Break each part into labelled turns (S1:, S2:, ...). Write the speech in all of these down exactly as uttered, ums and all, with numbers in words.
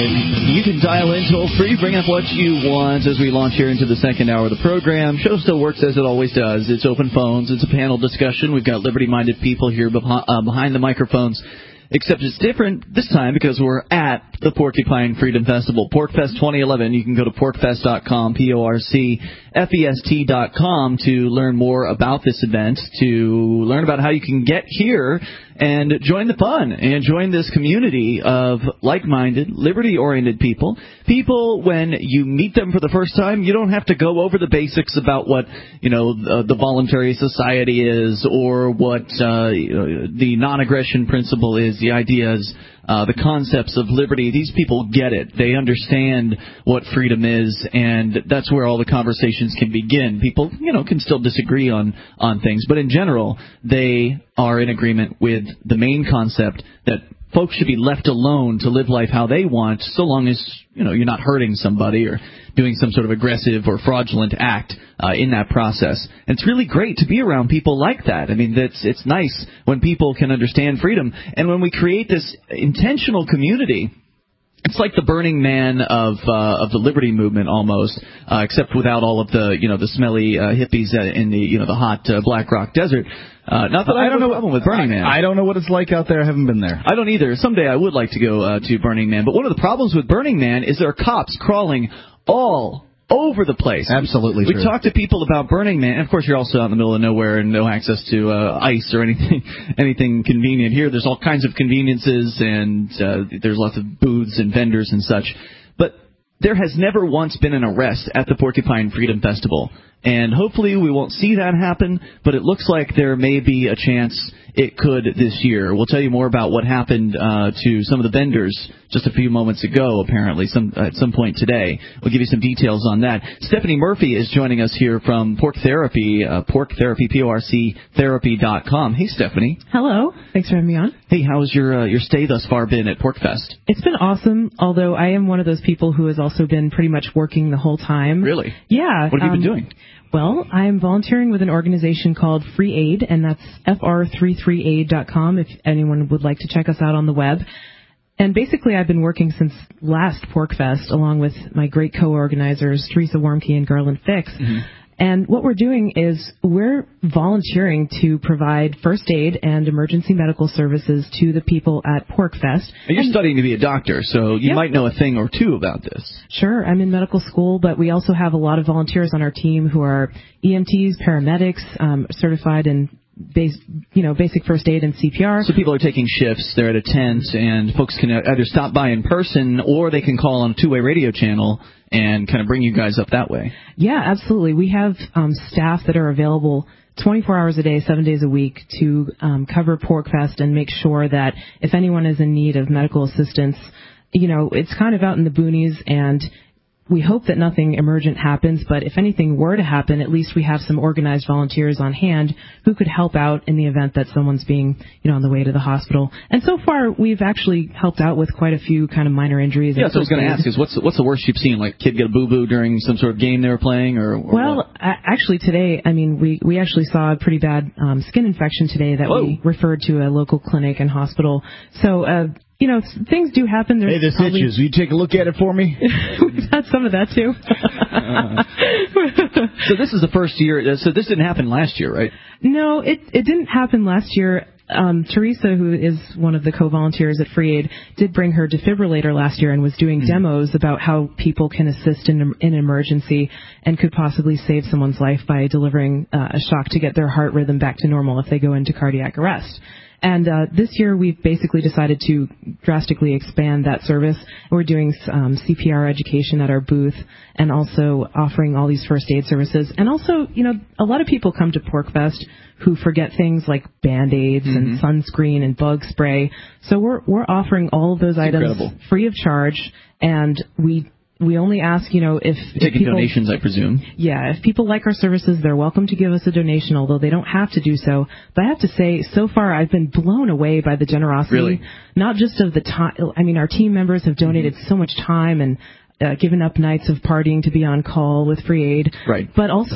S1: You can dial in toll-free, bring up what you want as we launch here into the second hour of the program. Show still works as it always does. It's open phones. It's a panel discussion. We've got liberty-minded people here behind the microphones. Except it's different this time because we're at the Porcupine Freedom Festival, PorcFest twenty eleven. You can go to porc fest dot com, P O R C F E S T dot com, to learn more about this event, to learn about how you can get here and join the fun and join this community of like-minded, liberty-oriented people. People, when you meet them for the first time, you don't have to go over the basics about what, you know, the, the voluntary society is or what uh, the non-aggression principle is, the ideas, uh, the concepts of liberty. These people get it. They understand what freedom is, and that's where all the conversations can begin. People, you know, can still disagree on, on things, but in general, they are in agreement with the main concept that folks should be left alone to live life how they want, so long as, you know, you're not hurting somebody or doing some sort of aggressive or fraudulent act uh, in that process. And it's really great to be around people like that. I mean, that's, it's nice when people can understand freedom. And when we create this intentional community, it's like the Burning Man of uh, of the liberty movement almost, uh, except without all of the, you know, the smelly uh, hippies in the, you know, the hot uh, Black Rock Desert. Uh, not that I, I don't have a problem with Burning Man.
S2: I don't know what it's like out there. I haven't been there.
S1: I don't either. Someday I would like to go uh, to Burning Man. But one of the problems with Burning Man is there are cops crawling all over the place.
S2: Absolutely
S1: we,
S2: true.
S1: We talk to people about Burning Man. And of course, you're also out in the middle of nowhere and no access to uh, ice or anything anything convenient here. There's all kinds of conveniences, and uh, there's lots of booths and vendors and such. But there has never once been an arrest at the Porcupine Freedom Festival. And hopefully we won't see that happen, but it looks like there may be a chance it could this year. We'll tell you more about what happened uh, to some of the vendors just a few moments ago, apparently, some at some point today. We'll give you some details on that. Stephanie Murphy is joining us here from Porc Therapy, uh, Porc Therapy, P O R C therapy dot com. Hey, Stephanie.
S3: Hello. Thanks for having me on.
S1: Hey, how's your uh, your stay thus far been at PorcFest?
S3: It's been awesome, although I am one of those people who has also been pretty much working the whole time.
S1: Really?
S3: Yeah.
S1: What have
S3: um,
S1: you been doing?
S3: Well, I'm volunteering with an organization called Free Aid, and that's F R thirty-three aid dot com if anyone would like to check us out on the web. And basically, I've been working since last PorcFest, along with my great co-organizers, Teresa Warmke and Garland Fix. Mm-hmm. And what we're doing is we're volunteering to provide first aid and emergency medical services to the people at PorcFest.
S1: You're and, studying to be a doctor, so you
S3: yep.
S1: might know a thing or two about this.
S3: Sure. I'm in medical school, but we also have a lot of volunteers on our team who are E M Ts, paramedics, um, certified in base, you know, basic first aid and C P R.
S1: So people are taking shifts. They're at a tent, and folks can either stop by in person or they can call on a two-way radio channel and kind of bring you guys up that way.
S3: Yeah, absolutely. We have um, staff that are available twenty-four hours a day, seven days a week to um, cover PorcFest and make sure that if anyone is in need of medical assistance, you know, it's kind of out in the boonies, and we hope that nothing emergent happens, but if anything were to happen, at least we have some organized volunteers on hand who could help out in the event that someone's being, you know, on the way to the hospital. And so far, we've actually helped out with quite a few kind of minor injuries.
S1: Yeah, so I was going to ask is, what's, what's the worst you've seen? Like a kid get a boo-boo during some sort of game they were playing? or, or
S3: Well,
S1: what?
S3: actually today, I mean, we, we actually saw a pretty bad um, skin infection today that
S1: Whoa.
S3: we referred to a local clinic and hospital. So, uh, you know, things do happen. There's
S2: hey, this
S3: probably...
S2: itches. Will you take a look at it for me?
S3: We've had some of that, too.
S1: uh, so this is the first year. So this didn't happen last year, right?
S3: No, it, it didn't happen last year. Um, Teresa, who is one of the co-volunteers at Free Aid, did bring her defibrillator last year and was doing mm-hmm. demos about how people can assist in in an emergency and could possibly save someone's life by delivering uh, a shock to get their heart rhythm back to normal if they go into cardiac arrest. And uh, this year, we've basically decided to drastically expand that service. We're doing um, C P R education at our booth and also offering all these first aid services. And also, you know, a lot of people come to PorcFest who forget things like Band-Aids mm-hmm. and sunscreen and bug spray. So we're we're offering all of those
S1: That's
S3: items
S1: incredible.
S3: free of charge, and we we only ask, you know, if, if
S1: taking
S3: people,
S1: donations, I presume.
S3: Yeah, if people like our services, they're welcome to give us a donation, although they don't have to do so. But I have to say, so far, I've been blown away by the generosity.
S1: Really?
S3: Not just of the time. I mean, our team members have donated mm-hmm. so much time and uh, given up nights of partying to be on call with Free Aid.
S1: Right.
S3: But also,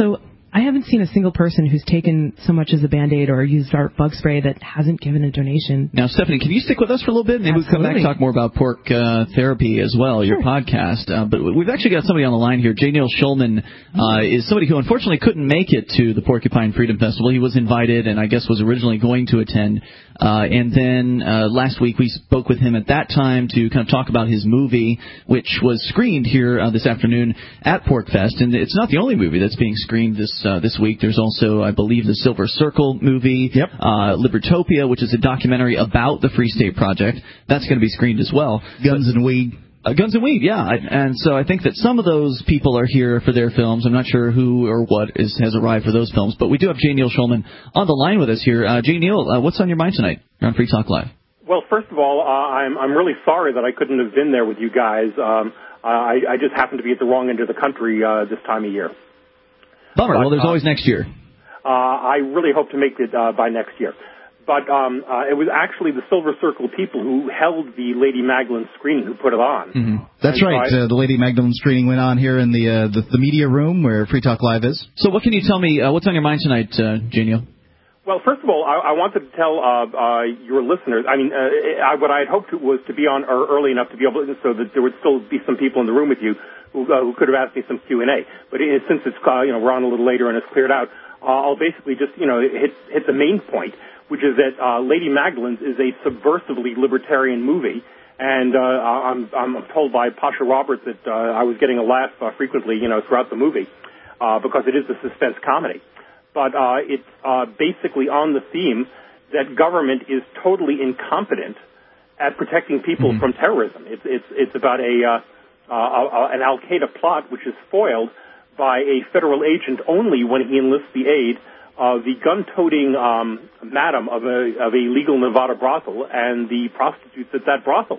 S3: I haven't seen a single person who's taken so much as a Band-Aid or used our bug spray that hasn't given a donation.
S1: Now, Stephanie, can you stick with us for a little bit? Maybe
S3: Absolutely.
S1: we'll come back and talk more about pork uh, therapy as well, your
S3: sure.
S1: podcast. Uh, but we've actually got somebody on the line here. J. Neil Schulman uh, is somebody who unfortunately couldn't make it to the Porcupine Freedom Festival. He was invited and I guess was originally going to attend. Uh, and then uh, last week we spoke with him at that time to kind of talk about his movie, which was screened here uh, this afternoon at PorcFest. And it's not the only movie that's being screened this uh, this week. There's also, I believe, the Silver Circle movie,
S2: yep.
S1: uh, Libertopia, which is a documentary about the Free State Project. That's going to be screened as well.
S2: Guns but, and Weed.
S1: Uh, Guns and Weed, yeah. I, and so I think that some of those people are here for their films. I'm not sure who or what is, has arrived for those films. But we do have J. Neil Schulman on the line with us here. Uh, J. Neil, uh, what's on your mind tonight on Free Talk Live?
S4: Well, first of all, uh, I'm, I'm really sorry that I couldn't have been there with you guys. Um, I, I just happened to be at the wrong end of the country uh, this time of year.
S1: Bummer.
S4: But,
S1: well, there's
S4: uh,
S1: always next year.
S4: Uh, I really hope to make it uh, by next year. But um, uh, it was actually the Silver Circle people who held the Lady Magdalene screening who put it on.
S2: Mm-hmm. That's
S4: and
S2: right.
S4: So I,
S2: uh, the Lady Magdalene screening went on here in the, uh, the the media room where Free Talk Live is.
S1: So what can you tell me? Uh, what's on your mind tonight, uh, J. Neil?
S4: Well, first of all, I, I wanted to tell uh, uh, your listeners. I mean, uh, I, what I had hoped was to be on early enough to be able to, so that there would still be some people in the room with you who, uh, who could have asked me some Q and A. But it, since it's uh, you know we're on a little later and it's cleared out, uh, I'll basically just you know hit hit the main point, which is that uh, Lady Magdalene's is a subversively libertarian movie. And uh, I'm, I'm told by Pasha Roberts that uh, I was getting a laugh uh, frequently, you know, throughout the movie uh, because it is a suspense comedy. But uh, it's uh, basically on the theme that government is totally incompetent at protecting people mm-hmm. from terrorism. It's it's it's about a, uh, uh, an Al Qaeda plot which is foiled by a federal agent only when he enlists the aid of the gun-toting um, madam of a of a legal Nevada brothel and the prostitutes at that brothel.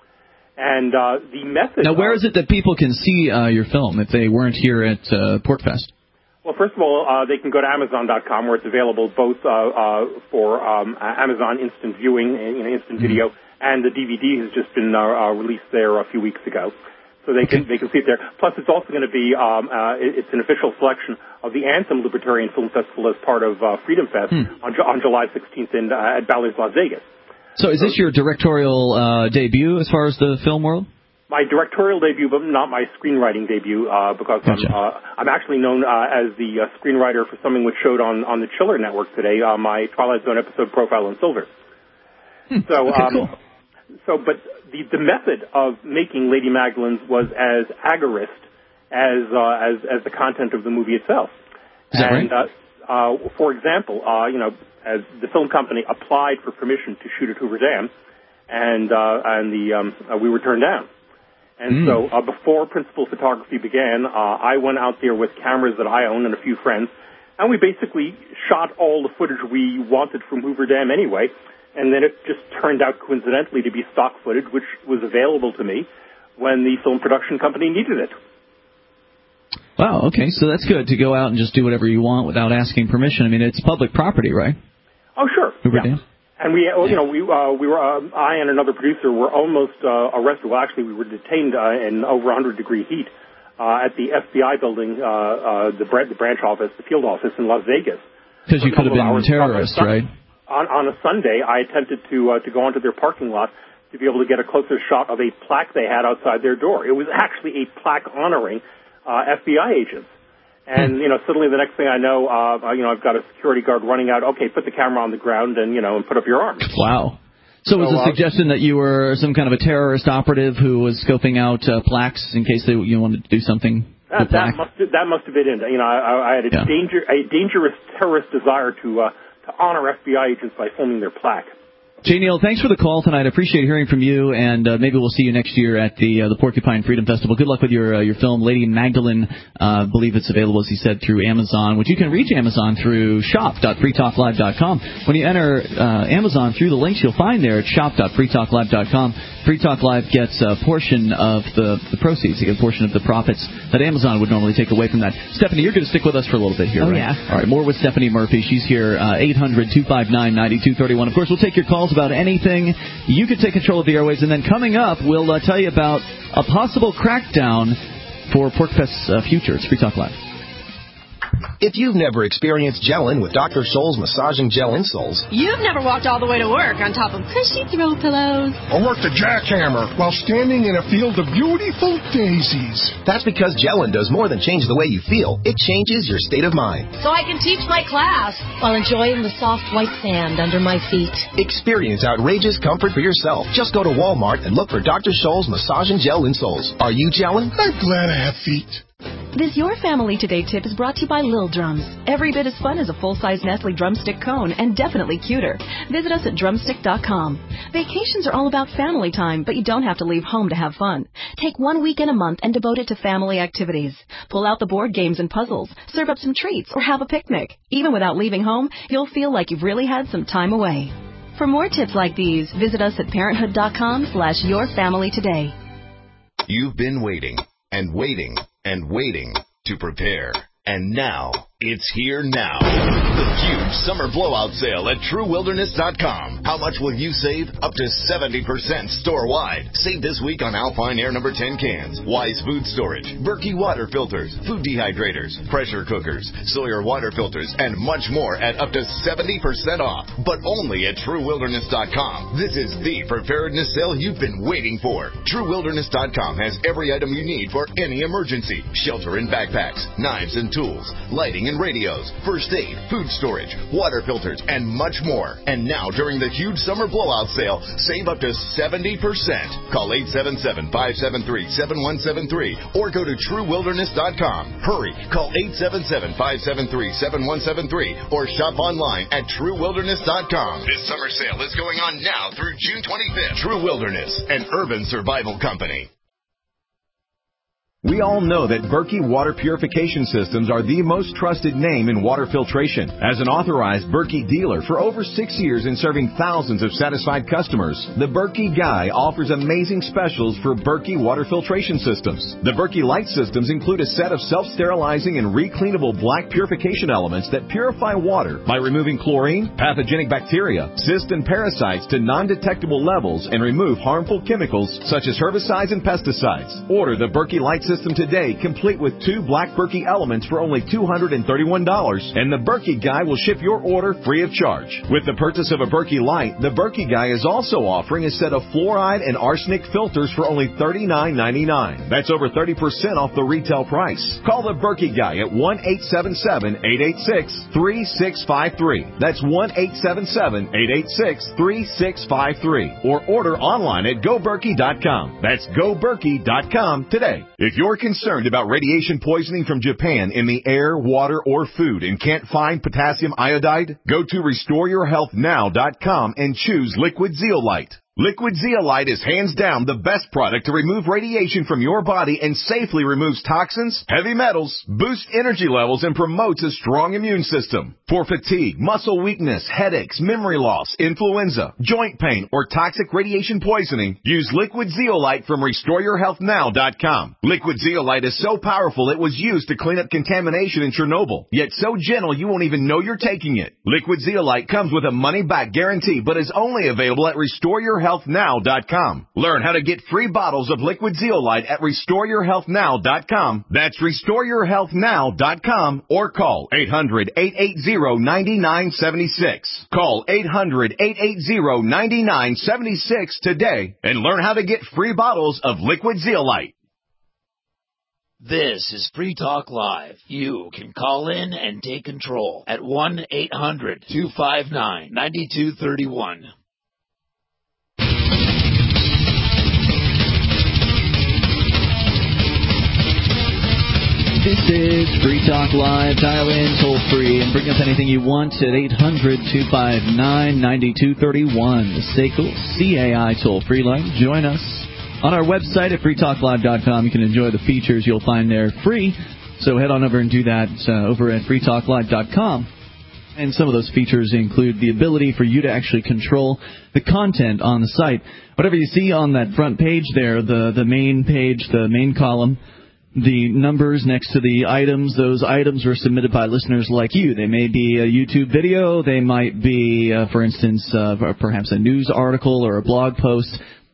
S4: And uh, the method.
S1: Now, where
S4: of,
S1: is it that people can see uh, your film if they weren't here at uh, PorcFest?
S4: Well, first of all, uh, they can go to Amazon dot com where it's available both uh, uh, for um, Amazon Instant Viewing, you know, Instant mm-hmm. Video, and the D V D has just been uh, uh, released there a few weeks ago. So they
S1: okay.
S4: can they can see it there. Plus, it's also going to be um, uh, it's an official selection of the Anthem Libertarian Film Festival as part of uh, Freedom Fest
S1: hmm.
S4: on, on July sixteenth in, uh, at Bally's Las Vegas.
S1: So, is this your directorial uh, debut as far as the film world?
S4: My directorial debut, but not my screenwriting debut, uh, because
S1: gotcha.
S4: I'm, uh, I'm actually known uh, as the uh, screenwriter for something which showed on, on the Chiller Network today, uh, my Twilight Zone episode, Profile in Silver.
S1: Hmm.
S4: So,
S1: okay,
S4: um,
S1: cool.
S4: so, but the, the method of making Lady Magdalene's was as agorist as, uh, as, as the content of the movie itself.
S1: Is that
S4: and,
S1: right?
S4: uh, uh, for example, uh, you know, as the film company applied for permission to shoot at Hoover Dam, and, uh, and the, um, uh, we were turned down. And mm. so uh, before principal photography began, uh, I went out there with cameras that I own and a few friends, and we basically shot all the footage we wanted from Hoover Dam anyway, and then it just turned out coincidentally to be stock footage, which was available to me when the film production company needed it.
S1: Wow, okay, so that's good to go out and just do whatever you want without asking permission. I mean, it's public property, right?
S4: Oh, sure.
S1: Hoover
S4: yeah.
S1: Dam?
S4: And we, you know, we uh, we were uh, I and another producer were almost uh, arrested. Well, actually, we were detained uh, in over one hundred degree heat uh, at the F B I building, uh, uh, the, br- the branch office, the field office in Las Vegas.
S1: Because you could have been terrorists, right?
S4: On, on a Sunday, I attempted to uh, to go onto their parking lot to be able to get a closer shot of a plaque they had outside their door. It was actually a plaque honoring uh, F B I agents. And, you know, suddenly the next thing I know, uh, you know, I've got a security guard running out, okay, put the camera on the ground and, you know, and put up your arms.
S1: Wow. So, so was the uh, suggestion that you were some kind of a terrorist operative who was scoping out uh, plaques in case they, you wanted to do something?
S4: That, that, must, that must have been it. You know, I, I had a,
S1: yeah.
S4: danger, a dangerous terrorist desire to, uh, to honor F B I agents by filming their plaque.
S1: J. Neil, thanks for the call tonight. I appreciate hearing from you, and uh, maybe we'll see you next year at the uh, the Porcupine Freedom Festival. Good luck with your uh, your film, Lady Magdalene. I uh, believe it's available, as he said, through Amazon, which you can reach Amazon through shop dot free talk live dot com. When you enter uh, Amazon through the links you'll find there at shop dot free talk live dot com, Free Talk Live gets a portion of the, the proceeds. They get a portion of the profits that Amazon would normally take away from that. Stephanie, you're going to stick with us for a little bit here,
S3: oh,
S1: right?
S3: yeah.
S1: All right, more with Stephanie Murphy. She's here, uh, eight hundred two five nine nine two three one. Of course, we'll take your calls about anything. You can take control of the airwaves, and then coming up, we'll uh, tell you about a possible crackdown for PorcFest's uh, future. It's Free Talk Live.
S5: If you've never experienced gelling with Doctor Scholl's massaging gel insoles,
S6: you've never walked all the way to work on top of cushy throw pillows,
S7: or worked a jackhammer while standing in a field of beautiful daisies.
S5: That's because gelling does more than change the way you feel. It changes your state of mind.
S6: So I can teach my class while enjoying the soft white sand under my feet.
S5: Experience outrageous comfort for yourself. Just go to Walmart and look for Doctor Scholl's massaging gel insoles. Are you gelling?
S7: I'm glad I have feet.
S8: This Your Family Today tip is brought to you by Lil Drums. Every bit as fun as a full-size Nestle drumstick cone, and definitely cuter. Visit us at drumstick dot com. Vacations are all about family time, but you don't have to leave home to have fun. Take one weekend a month and devote it to family activities. Pull out the board games and puzzles, serve up some treats, or have a picnic. Even without leaving home, you'll feel like you've really had some time away. For more tips like these, visit us at parenthood dot com slash your family today.
S9: You've been waiting and waiting and waiting to prepare. And now, it's here now. The huge summer blowout sale at True Wilderness dot com. How much will you save? Up to seventy percent store-wide. Save this week on Alpine Air number ten cans, Wise Food Storage, Berkey water filters, food dehydrators, pressure cookers, Sawyer water filters, and much more at up to seventy percent off. But only at True Wilderness dot com. This is the preparedness sale you've been waiting for. True Wilderness dot com has every item you need for any emergency. Shelter and backpacks, knives and tools, lighting and radios, first aid, food storage, water filters, and much more. And now, during the huge summer blowout sale, save up to seventy percent. Call eight seven seven, five seven three, seven one seven three or go to True Wilderness dot com. Hurry, call eight seven seven, five seven three, seven one seven three or shop online at True Wilderness dot com. This summer sale is going on now through June twenty-fifth. True Wilderness, an urban survival company.
S10: We all know that Berkey Water Purification Systems are the most trusted name in water filtration. As an authorized Berkey dealer for over six years and serving thousands of satisfied customers, the Berkey Guy offers amazing specials for Berkey Water Filtration Systems. The Berkey Light Systems include a set of self-sterilizing and recleanable black purification elements that purify water by removing chlorine, pathogenic bacteria, cysts, and parasites to non-detectable levels and remove harmful chemicals such as herbicides and pesticides. Order the Berkey Light Systems System today, complete with two black Berkey elements for only two hundred thirty-one dollars, and the Berkey Guy will ship your order free of charge. With the purchase of a Berkey Light, the Berkey Guy is also offering a set of fluoride and arsenic filters for only thirty-nine ninety-nine. That's over thirty percent off the retail price. Call the Berkey Guy at one eight seven seven, eight eight six, three six five three. That's one eight seven seven, eight eight six, three six five three. Or order online at go berkey dot com. That's go berkey dot com today. If you're concerned about radiation poisoning from Japan in the air, water, or food and can't find potassium iodide, go to restore your health now dot com and choose Liquid Zeolite. Liquid Zeolite is hands down the best product to remove radiation from your body and safely removes toxins, heavy metals, boosts energy levels, and promotes a strong immune system. For fatigue, muscle weakness, headaches, memory loss, influenza, joint pain, or toxic radiation poisoning, use Liquid Zeolite from restore your health now dot com. Liquid Zeolite is so powerful it was used to clean up contamination in Chernobyl, yet so gentle you won't even know you're taking it. Liquid Zeolite comes with a money-back guarantee, but is only available at restore your health now dot com. Learn how to get free bottles of Liquid Zeolite at restore your health now dot com. That's restore your health now dot com or call eight hundred, eight eight zero, nine nine seven six. Call eight hundred, eight eight zero, nine nine seven six today and learn how to get free bottles of Liquid Zeolite.
S11: This is Free Talk Live. You can call in and take control at one eight hundred, two five nine, nine two three one.
S1: This is Free Talk Live. Dial in toll free and bring up anything you want at eight hundred, two five nine, nine two three one. The S A C L C A I toll free line. Join us on our website at free talk live dot com. You can enjoy the features you'll find there free. So head on over and do that uh, over at free talk live dot com. And some of those features include the ability for you to actually control the content on the site. Whatever you see on that front page there, the, the main page, the main column, the numbers next to the items, those items were submitted by listeners like you. They may be a YouTube video. They might be, uh, for instance, uh, perhaps a news article or a blog post.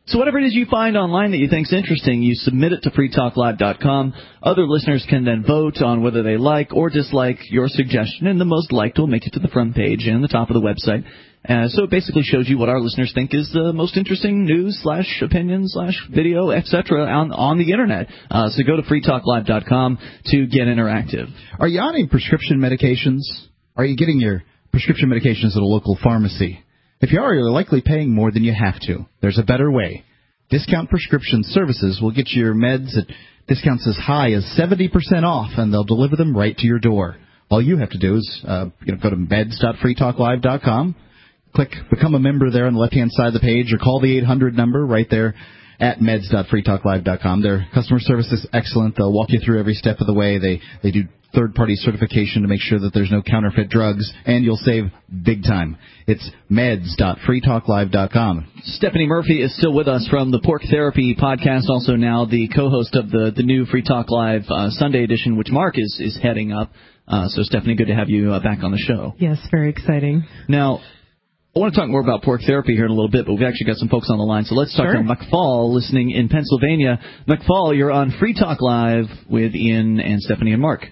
S1: So whatever it is you find online that you think is interesting, you submit it to free talk live dot com. Other listeners can then vote on whether they like or dislike your suggestion, and the most liked will make it to the front page and the top of the website. Uh, so it basically shows you what our listeners think is the most interesting news slash opinion slash video, et cetera on, on the Internet. Uh, so go to free talk live dot com to get interactive.
S2: Are you on any prescription medications? Are you getting your prescription medications at a local pharmacy? If you are, you're likely paying more than you have to. There's a better way. Discount Prescription Services will get you your meds at discounts as high as seventy percent off, and they'll deliver them right to your door. All you have to do is uh, you know, go to meds dot free talk live dot com, click Become a Member there on the left-hand side of the page, or call the eight hundred number right there at meds dot free talk live dot com. Their customer service is excellent. They'll walk you through every step of the way. They, they do third-party certification to make sure that there's no counterfeit drugs, and you'll save big time. It's meds dot free talk live dot com.
S1: Stephanie Murphy is still with us from the Pork Therapy podcast, also now the co-host of the, the new Free Talk Live uh, Sunday edition, which Mark is, is heading up. Uh, so, Stephanie, good to have you uh, back on the show.
S3: Yes, very exciting.
S1: Now, I want to talk more about pork therapy here in a little bit, but we've actually got some folks on the line. So let's talk
S3: sure.
S1: to McFall, listening in Pennsylvania. McFall, you're on Free Talk Live with Ian and Stephanie and Mark.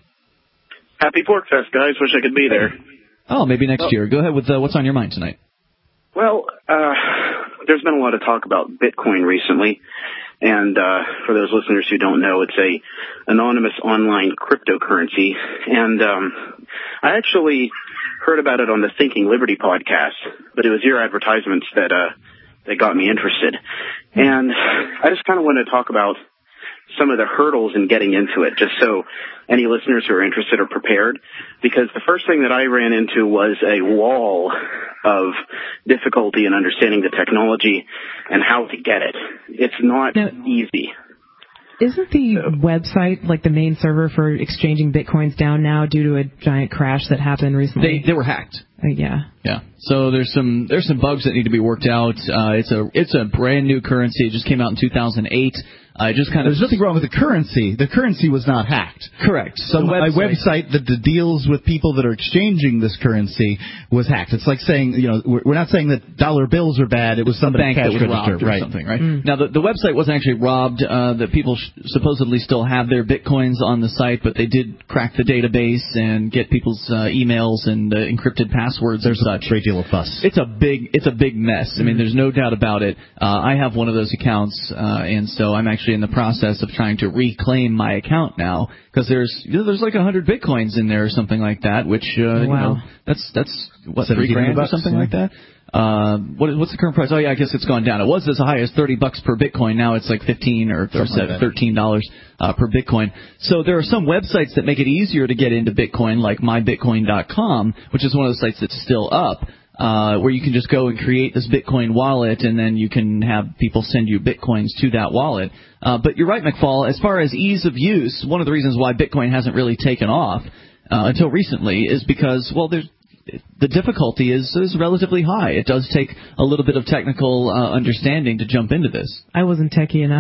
S12: Happy Pork Fest, guys. Wish I could be there.
S1: Oh, maybe next
S12: oh.
S1: year. Go ahead with uh, what's on your mind tonight.
S12: Well, uh, there's been a lot of talk about Bitcoin recently. And uh, for those listeners who don't know, it's a anonymous online cryptocurrency. And um, I actually heard about it on the Thinking Liberty podcast, but it was your advertisements that uh, that got me interested. And I just kind of want to talk about some of the hurdles in getting into it, just so any listeners who are interested are prepared. Because the first thing that I ran into was a wall of difficulty in understanding the technology and how to get it. It's not now, easy.
S3: Isn't the so. website, like the main server for exchanging bitcoins, down now due to a giant crash that happened recently?
S1: They they were hacked.
S3: Uh, yeah.
S1: Yeah. So there's some there's some bugs that need to be worked out. Uh, it's a it's a brand new currency. It just came out in two thousand eight. I just kind of
S2: There's nothing wrong with the currency. The currency was not hacked.
S1: Correct.
S2: Some
S1: website.
S2: a website that deals with people that are exchanging this currency was hacked. It's like saying, you know, we're not saying that dollar bills are bad. It was somebody
S1: bank that was
S2: register,
S1: robbed or
S2: right.
S1: something, right?
S3: Mm.
S1: Now the the website wasn't actually robbed. Uh, that people sh- supposedly still have their bitcoins on the site, but they did crack the database and get people's uh, emails and uh, encrypted passwords.
S2: There's
S1: and such.
S2: a great deal of fuss.
S1: It's a big it's a big mess. I mean, there's no doubt about it. Uh, I have one of those accounts, uh, and so I'm actually in the process of trying to reclaim my account now, because there's you know, there's like a hundred bitcoins in there or something like that, which uh,
S3: wow.
S1: you know that's that's what three grand
S2: bucks,
S1: or something
S2: yeah.
S1: like that. Uh, what, what's the current price? Oh yeah, I guess it's gone down. It was as high as thirty bucks per Bitcoin. Now it's like fifteen or, or like thirteen dollars uh, per Bitcoin. So there are some websites that make it easier to get into Bitcoin, like my bitcoin dot com, which is one of the sites that's still up. Uh, where you can just go and create this Bitcoin wallet, and then you can have people send you Bitcoins to that wallet. Uh, but you're right, McFall, as far as ease of use, one of the reasons why Bitcoin hasn't really taken off uh, until recently is because, well, there's the difficulty is, is relatively high. It does take a little bit of technical uh, understanding to jump into this.
S3: I wasn't techie enough.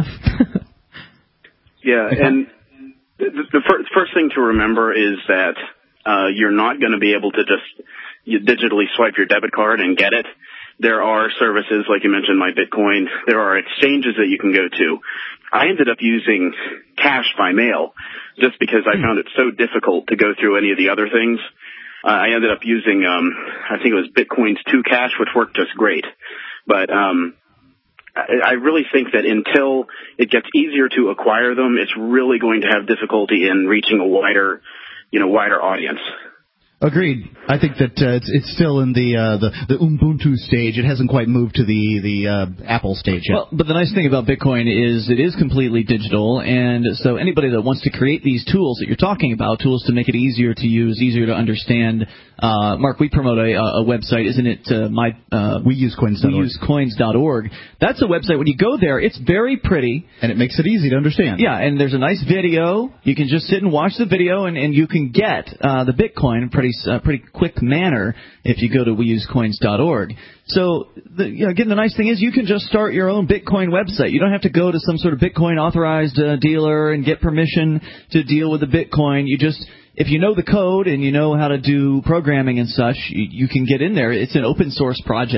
S12: yeah, and the, the first, first thing to remember is that uh, you're not going to be able to just you digitally swipe your debit card and get it. There are services, like you mentioned, My Bitcoin. There are exchanges that you can go to. I ended up using cash by mail just because I found it so difficult to go through any of the other things. Uh, I ended up using, um, I think it was Bitcoin's two cash, which worked just great. But um, I, I really think that until it gets easier to acquire them, it's really going to have difficulty in reaching a wider, you know, wider audience.
S2: Agreed. I think that uh, it's it's still in the uh, the the Ubuntu stage. It hasn't quite moved to the the uh, Apple stage yet.
S1: Well, but the nice thing about Bitcoin is it is completely digital, and so anybody that wants to create these tools that you're talking about, tools to make it easier to use, easier to understand. Uh, Mark, we promote a, a website, isn't it? Uh, my uh,
S2: we use coins dot org.
S1: we use coins dot org. That's a website. When you go there, it's very pretty,
S2: and it makes it easy to understand.
S1: Yeah, and there's a nice video. You can just sit and watch the video, and, and you can get uh, the Bitcoin pretty uh, pretty quick manner if you go to we use coins dot org. So, the, you know, again, the nice thing is you can just start your own Bitcoin website. You don't have to go to some sort of Bitcoin authorized uh, dealer and get permission to deal with the Bitcoin. You just, if you know the code and you know how to do programming and such, you, you can get in there. It's an open source project.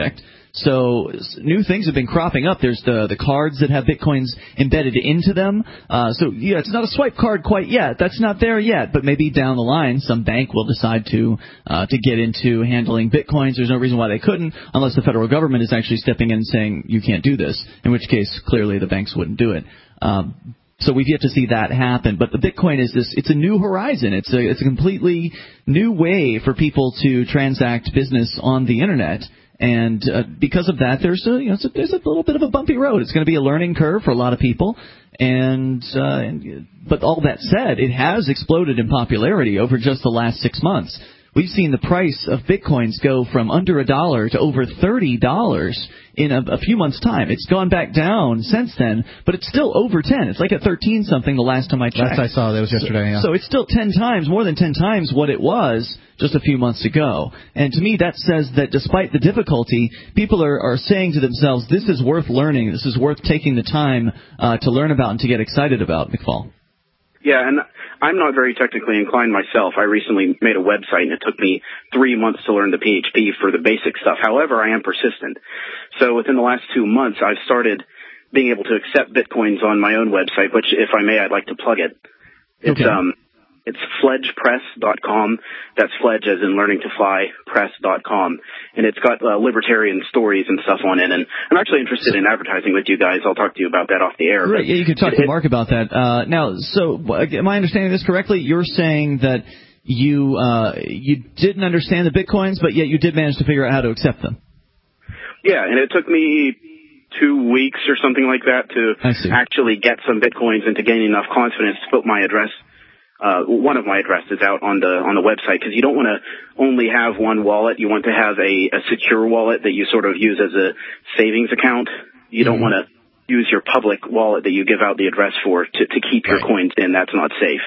S1: So new things have been cropping up. There's the the cards that have Bitcoins embedded into them. Uh, so, yeah, it's not a swipe card quite yet. That's not there yet. But maybe down the line, some bank will decide to uh, to get into handling Bitcoins. There's no reason why they couldn't, unless the federal government is actually stepping in and saying you can't do this, in which case, clearly, the banks wouldn't do it. Um, so we've yet to see that happen. But the Bitcoin is this, it's a new horizon. It's a, it's a completely new way for people to transact business on the Internet. And uh, because of that, there's a, you know, it's a, there's a little bit of a bumpy road. It's going to be a learning curve for a lot of people. And, uh, and but all that said, it has exploded in popularity over just the last six months. We've seen the price of Bitcoins go from under a dollar to over thirty dollars in a, a few months' time. It's gone back down since then, but it's still over ten. It's like at thirteen something the last time I checked.
S2: Last I saw, that was yesterday, yeah.
S1: So, so it's still ten times, more than ten times what it was just a few months ago. And to me, that says that despite the difficulty, people are, are saying to themselves, this is worth learning. This is worth taking the time uh, to learn about and to get excited about, McFall.
S12: Yeah, and I'm not very technically inclined myself. I recently made a website, and it took me three months to learn the P H P for the basic stuff. However, I am persistent. So within the last two months, I've started being able to accept Bitcoins on my own website, which, if I may, I'd like to plug it. It's
S1: okay.
S12: um, it's fledge press dot com. That's Fledge as in learning to fly, press dot com. And it's got uh, libertarian stories and stuff on it. And I'm actually interested in advertising with you guys. I'll talk to you about that off the air.
S1: Right, yeah, you could talk it, to Mark about that. Uh, now, so am I understanding this correctly? You're saying that you uh, you didn't understand the Bitcoins, but yet you did manage to figure out how to accept them.
S12: Yeah, and it took me two weeks or something like that to actually get some Bitcoins and to gain enough confidence to put my address, uh, one of my addresses out on the on the website, because you don't want to only have one wallet. You want to have a, a secure wallet that you sort of use as a savings account. You don't mm-hmm. want to use your public wallet that you give out the address for to, to keep your right. coins in. That's not safe.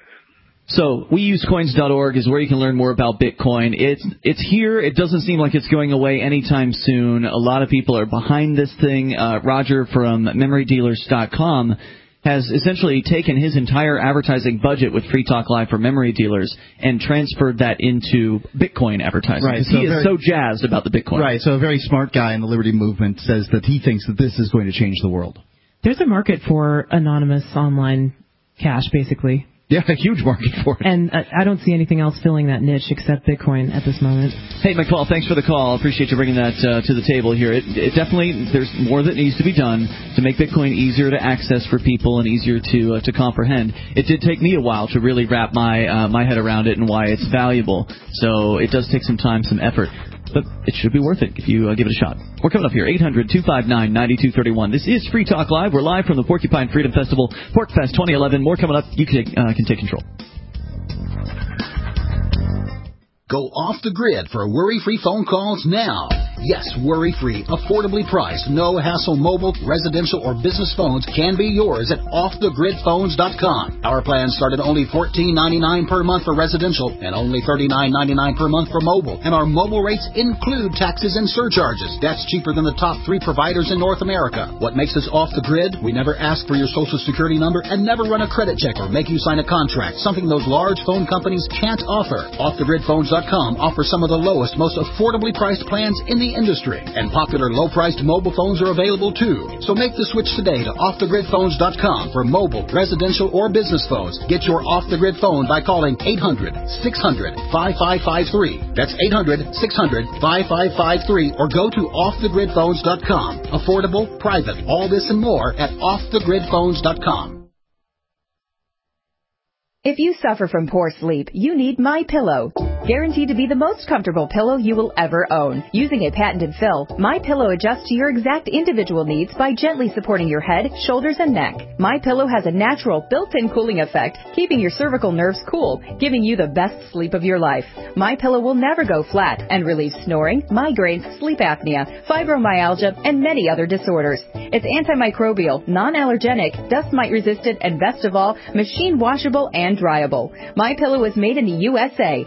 S1: So we use coins dot org is where you can learn more about Bitcoin. It's it's here. It doesn't seem like it's going away anytime soon. A lot of people are behind this thing. Uh, Roger from memory dealers dot com has essentially taken his entire advertising budget with Free Talk Live for Memory Dealers and transferred that into Bitcoin advertising.
S2: Right,
S1: so he is
S2: very,
S1: so jazzed about the Bitcoin.
S2: Right, so a very smart guy in the Liberty Movement says that he thinks that this is going to change the world.
S3: There's a market for anonymous online cash, basically.
S2: Yeah, a huge market for it.
S3: And uh, I don't see anything else filling that niche except Bitcoin at this moment.
S1: Hey, McFall, thanks for the call. Appreciate you bringing that uh, to the table here. It, it definitely, there's more that needs to be done to make Bitcoin easier to access for people and easier to uh, to comprehend. It did take me a while to really wrap my uh, my head around it and why it's valuable. So it does take some time, some effort. But it should be worth it if you uh, give it a shot. We're coming up here, eight hundred two five nine nine two three one. This is Free Talk Live. We're live from the Porcupine Freedom Festival, PorcFest twenty eleven. More coming up. You can, uh, can take control.
S13: Go off the grid for worry-free phone calls now. Yes, worry-free, affordably priced, no-hassle mobile, residential, or business phones can be yours at off the grid phones dot com. Our plans start at only fourteen ninety-nine per month for residential and only thirty-nine ninety-nine per month for mobile. And our mobile rates include taxes and surcharges. That's cheaper than the top three providers in North America. What makes us off the grid? We never ask for your social security number and never run a credit check or make you sign a contract, something those large phone companies can't offer. off the grid phones dot com offers some of the lowest, most affordably priced plans in the industry, and popular low-priced mobile phones are available too. So make the switch today to off the grid phones dot com for mobile, residential, or business phones. Get your off-the-grid phone by calling eight hundred six hundred five five five three. That's eight hundred six hundred five five five three, or go to off the grid phones dot com. Affordable, private, all this and more at off the grid phones dot com.
S14: If you suffer from poor sleep, you need MyPillow. Guaranteed to be the most comfortable pillow you will ever own. Using a patented fill, MyPillow adjusts to your exact individual needs by gently supporting your head, shoulders, and neck. MyPillow has a natural built-in cooling effect, keeping your cervical nerves cool, giving you the best sleep of your life. MyPillow will never go flat and relieves snoring, migraines, sleep apnea, fibromyalgia, and many other disorders. It's antimicrobial, non-allergenic, dust mite resistant, and best of all, machine washable and dryable. MyPillow is made in the U S A, has an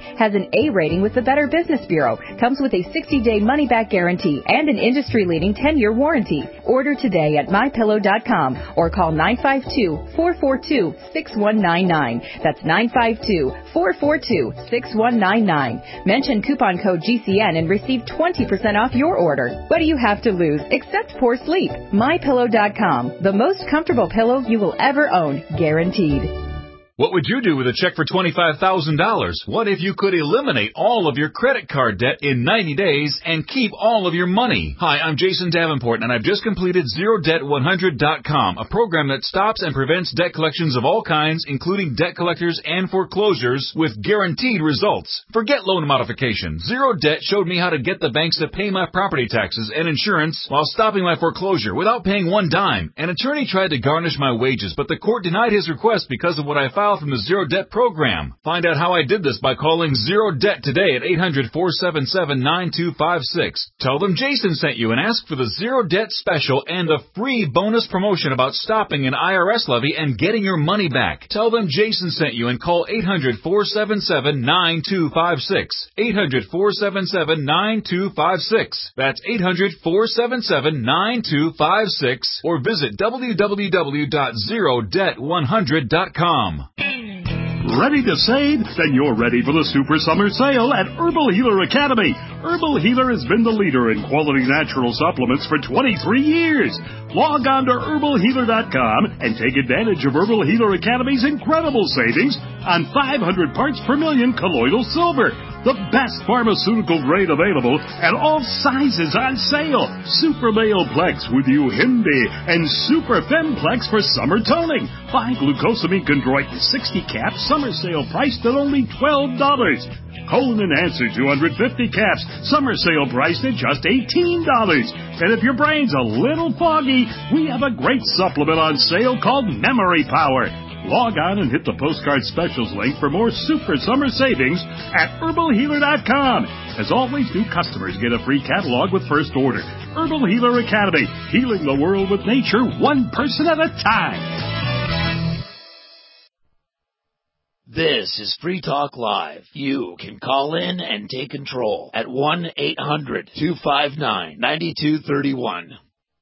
S14: A rating with the Better Business Bureau. Comes with a sixty-day money-back guarantee and an industry-leading ten-year warranty. Order today at my pillow dot com or call nine five two, four four two, six one nine nine. That's nine five two, four four two, six one nine nine. Mention coupon code G C N and receive twenty percent off your order. What do you have to lose except poor sleep? my pillow dot com. The most comfortable pillow you will ever own. Guaranteed.
S15: What would you do with a check for twenty-five thousand dollars? What if you could eliminate all of your credit card debt in ninety days and keep all of your money? Hi, I'm Jason Davenport, and I've just completed zero debt one hundred dot com, a program that stops and prevents debt collections of all kinds, including debt collectors and foreclosures, with guaranteed results. Forget loan modification. Zero Debt showed me how to get the banks to pay my property taxes and insurance while stopping my foreclosure without paying one dime. An attorney tried to garnish my wages, but the court denied his request because of what I filed from the Zero Debt program. Find out how I did this by calling Zero Debt today at eight hundred, four seven seven, nine two five six. Tell them Jason sent you and ask for the Zero Debt special and a free bonus promotion about stopping an I R S levy and getting your money back. Tell them Jason sent you and call eight hundred, four seven seven, nine two five six. eight hundred, four seven seven, nine two five six. That's eight hundred, four seven seven, nine two five six or visit w w w dot zero debt one hundred dot com.
S16: Ready to save? Then you're ready for the Super Summer Sale at Herbal Healer Academy. Herbal Healer has been the leader in quality natural supplements for twenty-three years. Log on to herbal healer dot com and take advantage of Herbal Healer Academy's incredible savings on five hundred parts per million colloidal silver, the best pharmaceutical grade available, and all sizes on sale. Super Male Plex with Uhimbi and Super Femplex for summer toning. Buy glucosamine chondroitin sixty caps, summer sale priced at only twelve dollars. Colon Enhancer two hundred fifty caps, summer sale priced at just eighteen dollars. And if your brain's a little foggy, we have a great supplement on sale called Memory Power. Log on and hit the postcard specials link for more super summer savings at herbal healer dot com. As always, new customers get a free catalog with first order. Herbal Healer Academy, healing the world with nature one person at a time.
S11: This is Free Talk Live. You can call in and take control at one eight hundred, two five nine, nine two three one.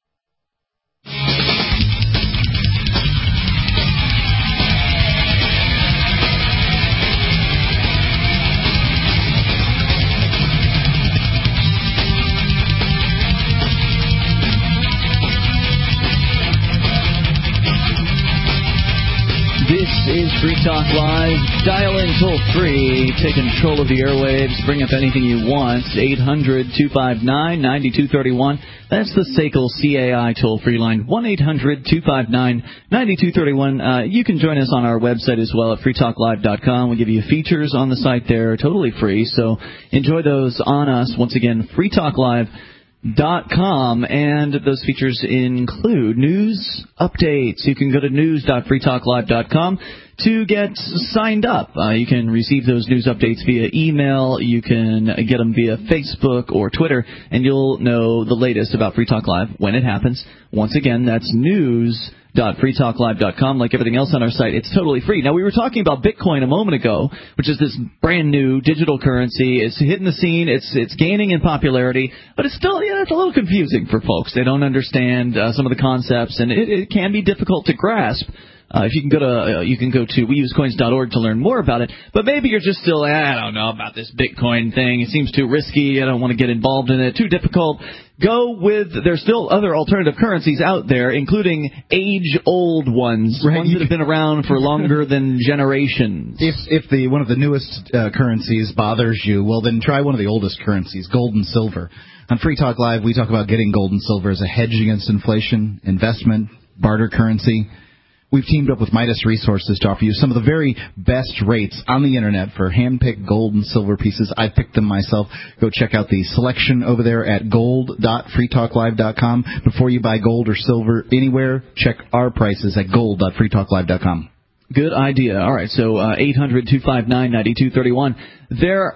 S1: This is Free Talk Live. Dial in toll free. Take control of the airwaves. Bring up anything you want. eight hundred, two five nine, nine two three one. That's the S A C L C A I toll-free line. one eight hundred, two five nine, nine two three one. Uh, you can join us on our website as well at free talk live dot com. We give you features on the site there, totally free. So enjoy those on us. Once again, free talk live dot com, and those features include news updates. You can go to news dot free talk live dot com to get signed up. Uh, you can receive those news updates via email. You can get them via Facebook or Twitter, and you'll know the latest about Free Talk Live when it happens. Once again, that's news dot free talk live dot com. Like everything else on our site, it's totally free. Now, we were talking about Bitcoin a moment ago, which is this brand new digital currency. It's hitting the scene. It's it's gaining in popularity, but it's still yeah, it's a little confusing for folks. They don't understand uh, some of the concepts, and it, it can be difficult to grasp. Uh, if you can go to uh, you can go to we use coins dot org to learn more about it. But maybe you're just still, eh, I don't know about this Bitcoin thing. It seems too risky. I don't want to get involved in it. Too difficult. Go with, there's still other alternative currencies out there, including age-old ones, right, ones that have been around for longer than generations.
S2: If if the one of the newest uh, currencies bothers you, well, then try one of the oldest currencies, gold and silver. On Free Talk Live, we talk about getting gold and silver as a hedge against inflation, investment, barter currency. We've teamed up with Midas Resources to offer you some of the very best rates on the Internet for hand-picked gold and silver pieces. I picked them myself. Go check out the selection over there at gold dot free talk live dot com. Before you buy gold or silver anywhere, check our prices at gold dot free talk live dot com.
S1: Good idea. All right, so uh, eight hundred, two five nine, nine two three one. There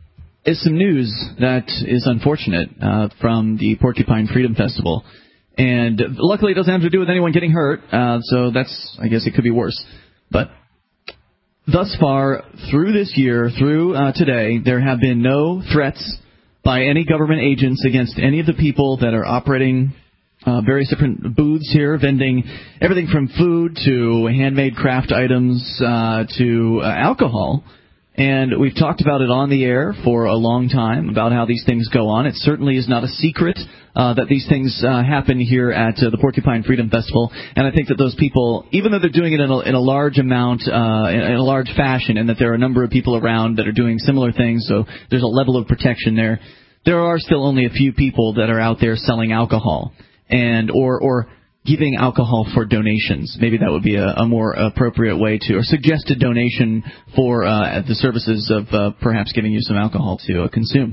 S1: is some news that is unfortunate uh, from the Porcupine Freedom Festival. And luckily it doesn't have to do with anyone getting hurt, uh, so that's, I guess it could be worse. But thus far, through this year, through uh, today, there have been no threats by any government agents against any of the people that are operating uh, various different booths here, vending everything from food to handmade craft items uh, to uh, alcohol. And we've talked about it on the air for a long time, about how these things go on. It certainly is not a secret uh, that these things uh, happen here at uh, the Porcupine Freedom Festival. And I think that those people, even though they're doing it in a, in a large amount, uh, in, in a large fashion, and that there are a number of people around that are doing similar things, so there's a level of protection there, there are still only a few people that are out there selling alcohol and or or giving alcohol for donations. Maybe that would be a, a more appropriate way to, or suggested donation for uh, the services of uh, perhaps giving you some alcohol to uh, consume.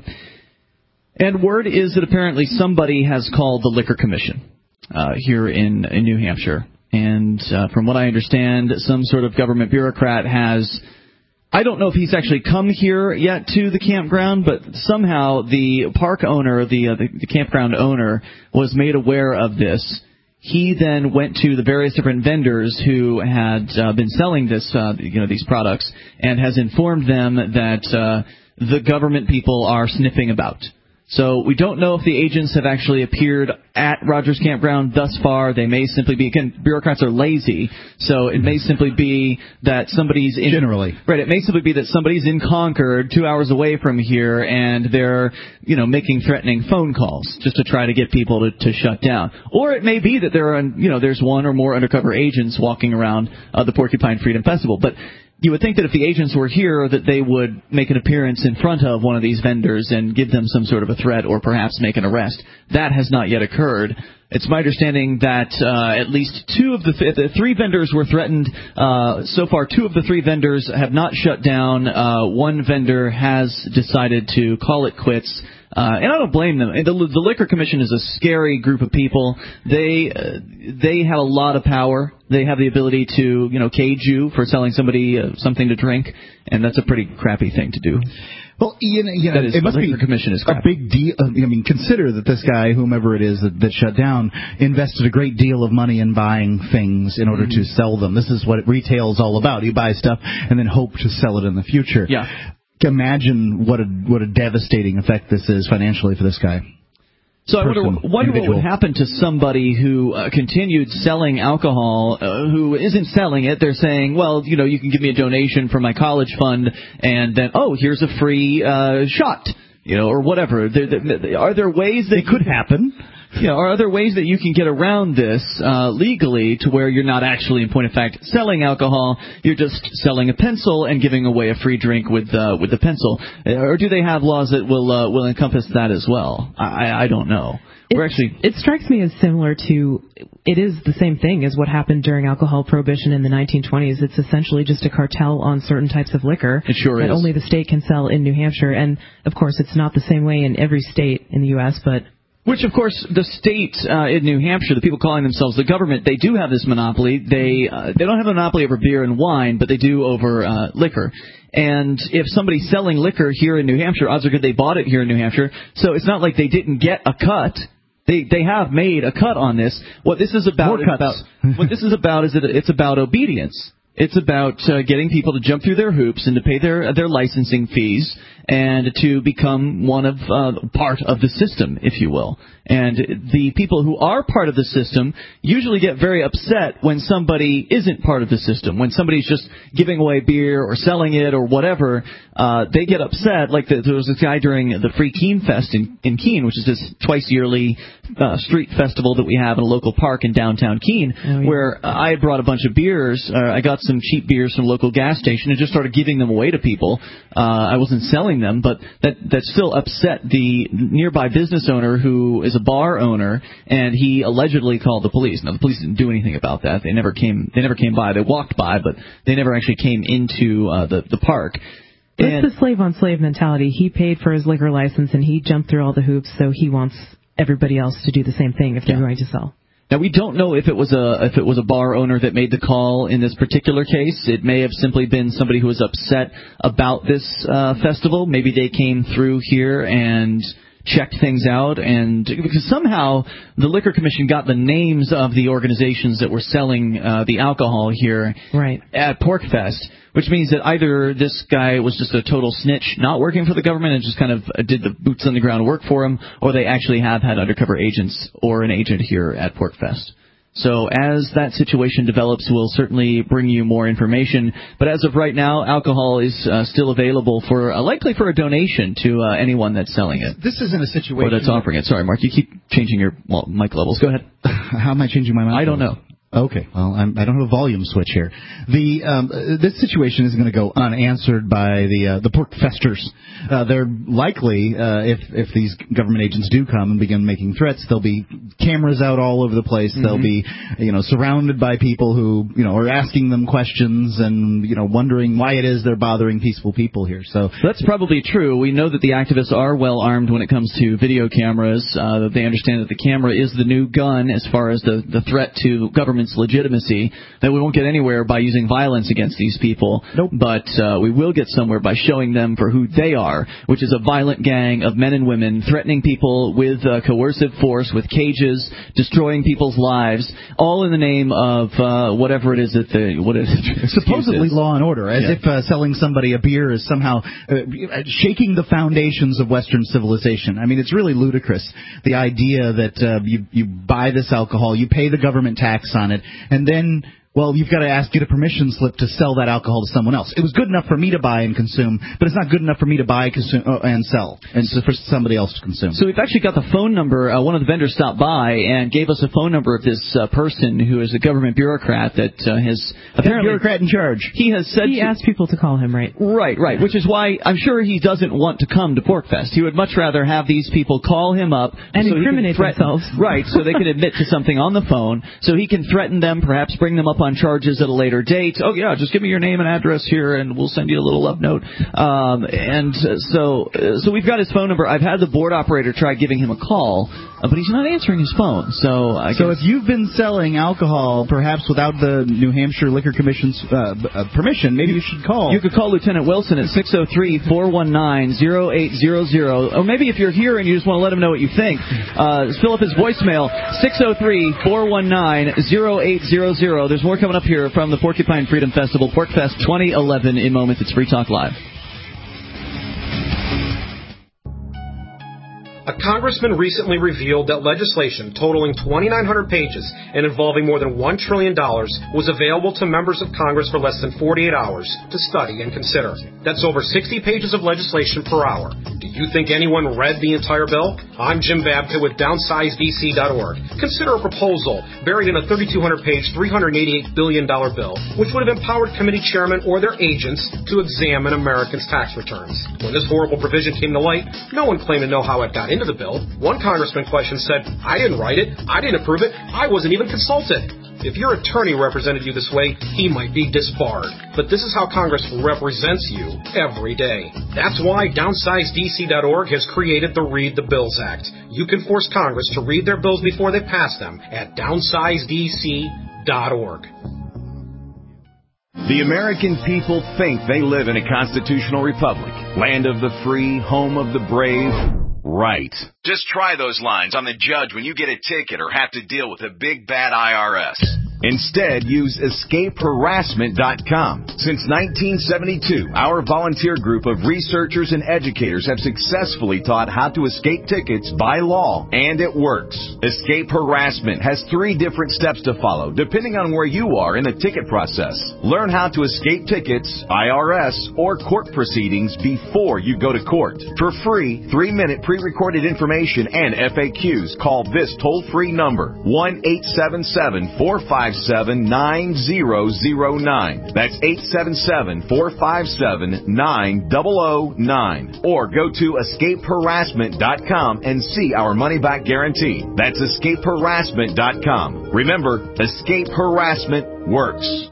S1: And word is that apparently somebody has called the Liquor Commission uh, here in, in New Hampshire. And uh, from what I understand, some sort of government bureaucrat has, I don't know if he's actually come here yet to the campground, but somehow the park owner, the, uh, the, the campground owner, was made aware of this. He then went to the various different vendors who had uh, been selling this, uh, you know, these products, and has informed them that uh, the government people are sniffing about. So we don't know if the agents have actually appeared at Rogers Campground thus far. They may simply be, again, bureaucrats are lazy, so it may simply be that somebody's in...
S2: Generally.
S1: Right, it may simply be that somebody's in Concord, two hours away from here, and they're, you know, making threatening phone calls just to try to get people to, to shut down. Or it may be that there are, you know, there's one or more undercover agents walking around uh, the Porcupine Freedom Festival. But you would think that if the agents were here, that they would make an appearance in front of one of these vendors and give them some sort of a threat or perhaps make an arrest. That has not yet occurred. It's my understanding that uh, at least two of the, th- the three vendors were threatened. Uh, so far, two of the three vendors have not shut down. Uh, one vendor has decided to call it quits. Uh, and I don't blame them. The, the Liquor Commission is a scary group of people. They uh, they have a lot of power. They have the ability to, you know, cage you for selling somebody uh, something to drink, and that's a pretty crappy thing to do.
S2: Well, you know, you know
S1: that is,
S2: it must be
S1: commission is
S2: a big deal. I mean, consider that this guy, whomever it is that, that shut down, invested a great deal of money in buying things in order mm-hmm. to sell them. This is what retail is all about. You buy stuff and then hope to sell it in the future.
S1: Yeah.
S2: Imagine what a what a devastating effect this is financially for this guy.
S1: So I wonder, wonder what would happen to somebody who uh, continued selling alcohol, uh, who isn't selling it. They're saying, well, you know, you can give me a donation for my college fund, and then, oh, here's a free uh, shot, you know, or whatever. There, there, are there ways that
S2: it could happen?
S1: Yeah, are there ways that you can get around this uh, legally to where you're not actually, in point of fact, selling alcohol? You're just selling a pencil and giving away a free drink with uh, with the pencil. Or do they have laws that will uh, will encompass that as well? I, I don't know.
S3: It,
S1: We're actually
S3: it strikes me as similar to, it is the same thing as what happened during alcohol prohibition in the nineteen twenties. It's essentially just a cartel on certain types of liquor
S1: it sure
S3: that
S1: is.
S3: only the state can sell in New Hampshire. And, of course, it's not the same way in every state in the U S, but...
S1: Which, of course, the state uh, in New Hampshire, the people calling themselves the government, they do have this monopoly. They uh, they don't have a monopoly over beer and wine, but they do over uh, liquor. And if somebody's selling liquor here in New Hampshire, odds are good they bought it here in New Hampshire. So it's not like they didn't get a cut. They they have made a cut on this. What this is about,
S2: More cuts.
S1: about what this is about is that it's about obedience. It's about uh, getting people to jump through their hoops and to pay their their licensing fees and to become one of uh, part of the system, if you will. And the people who are part of the system usually get very upset when somebody isn't part of the system. When somebody's just giving away beer or selling it or whatever, uh, they get upset. Like the, there was this guy during the Free Keene Fest in, in Keene, which is this twice yearly uh, street festival that we have in a local park in downtown Keene, oh, yeah. where I had brought a bunch of beers. Uh, I got some cheap beers from a local gas station and just started giving them away to people. Uh, I wasn't selling them, but that that still upset the nearby business owner who is a bar owner, and he allegedly called the police. Now, the police didn't do anything about that. They never came. They never came by. They walked by, but they never actually came into uh, the the park.
S3: It's the slave-on-slave mentality. He paid for his liquor license, and he jumped through all the hoops, so he wants everybody else to do the same thing if they're
S1: yeah.
S3: going to sell.
S1: Now, we don't know if it was a if it was a bar owner that made the call in this particular case. It may have simply been somebody who was upset about this uh, festival. Maybe they came through here and checked things out, and because somehow the Liquor Commission got the names of the organizations that were selling uh, the alcohol here
S3: right.
S1: at PorcFest, which means that either this guy was just a total snitch, not working for the government, and just kind of did the boots on the ground work for him, or they actually have had undercover agents or an agent here at PorcFest. So as that situation develops, we'll certainly bring you more information. But as of right now, alcohol is uh, still available for uh, likely for a donation to uh, anyone that's selling it.
S2: This isn't a situation...
S1: Or that's offering it. Sorry, Mark, you keep changing your well, mic levels. Go ahead.
S2: How am I changing my mic
S1: I don't
S2: levels?
S1: know.
S2: Okay, well, I'm, I don't have a volume switch here. The um, this situation isn't going to go unanswered by the uh, the PorcFesters. Uh, they're likely, uh, if if these government agents do come and begin making threats, there'll be cameras out all over the place. Mm-hmm. They'll be, you know, surrounded by people who, you know, are asking them questions and, you know, wondering why it is they're bothering peaceful people here. So
S1: that's probably true. We know that the activists are well armed when it comes to video cameras. Uh, they understand that the camera is the new gun as far as the the threat to government legitimacy, that we won't get anywhere by using violence against these people,
S2: nope.
S1: but uh, we will get somewhere by showing them for who they are, which is a violent gang of men and women threatening people with uh, coercive force, with cages, destroying people's lives, all in the name of uh, whatever it is that the what is
S2: supposedly
S1: is.
S2: law and order, as
S1: yeah.
S2: if uh, selling somebody a beer is somehow uh, shaking the foundations of Western civilization. I mean, it's really ludicrous, the idea that uh, you you buy this alcohol, you pay the government tax on it, and then, well, you've got to ask, get a permission slip to sell that alcohol to someone else. It was good enough for me to buy and consume, but it's not good enough for me to buy consume, uh, and sell, and so for somebody else to consume.
S1: So we've actually got the phone number. Uh, one of the vendors stopped by and gave us a phone number of this uh, person who is a government bureaucrat that uh, has apparently...
S2: bureaucrat in charge.
S1: He has said...
S3: He
S1: to,
S3: asked people to call him, right?
S1: Right, right, which is why I'm sure he doesn't want to come to PorcFest. He would much rather have these people call him up...
S3: And
S1: so
S3: incriminate themselves.
S1: Right, so they can admit to something on the phone, so he can threaten them, perhaps bring them up on charges at a later date. Oh, yeah, just give me your name and address here, and we'll send you a little love note. Um, and uh, so uh, so we've got his phone number. I've had the board operator try giving him a call, uh, but he's not answering his phone. So I
S2: so
S1: guess...
S2: if you've been selling alcohol, perhaps without the New Hampshire Liquor Commission's uh, uh, permission, maybe you should call.
S1: You could call Lieutenant Wilson at six oh three, four one nine, oh eight hundred. Or maybe if you're here and you just want to let him know what you think, uh, fill up his voicemail, six oh three, four one nine, oh eight hundred. There's more coming up here from the Porcupine Freedom Festival, PorcFest twenty eleven. In moments, it's Free Talk Live.
S17: A congressman recently revealed that legislation totaling twenty-nine hundred pages and involving more than one trillion dollars was available to members of Congress for less than forty-eight hours to study and consider. That's over sixty pages of legislation per hour. Do you think anyone read the entire bill? I'm Jim Babka with downsize D C dot org. Consider a proposal buried in a thirty-two hundred page, three hundred eighty-eight billion dollars bill, which would have empowered committee chairmen or their agents to examine Americans' tax returns. When this horrible provision came to light, no one claimed to know how it got into the bill. One congressman question said, I didn't write it, I didn't approve it, I wasn't even consulted. If your attorney represented you this way, he might be disbarred. But this is how Congress represents you every day. That's why downsize D C dot org has created the Read the Bills Act. You can force Congress to read their bills before they pass them at downsize D C dot org.
S10: The American people think they live in a constitutional republic, land of the free, home of the brave. Right.
S9: Just try those lines on the judge when you get a ticket or have to deal with a big bad I R S.
S10: Instead, use escape harassment dot com. Since nineteen seventy-two, our volunteer group of researchers and educators have successfully taught how to escape tickets by law, and it works. Escape Harassment has three different steps to follow, depending on where you are in the ticket process. Learn how to escape tickets, I R S, or court proceedings before you go to court. For free, three-minute pre-recorded information and F A Qs, call this toll-free number, one eight seven seven, four five seven, nine zero zero nine. That's eight seven seven, four five seven, nine zero zero nine. Or go to escape harassment dot com and see our money-back guarantee. That's escape harassment dot com. Remember, Escape Harassment works.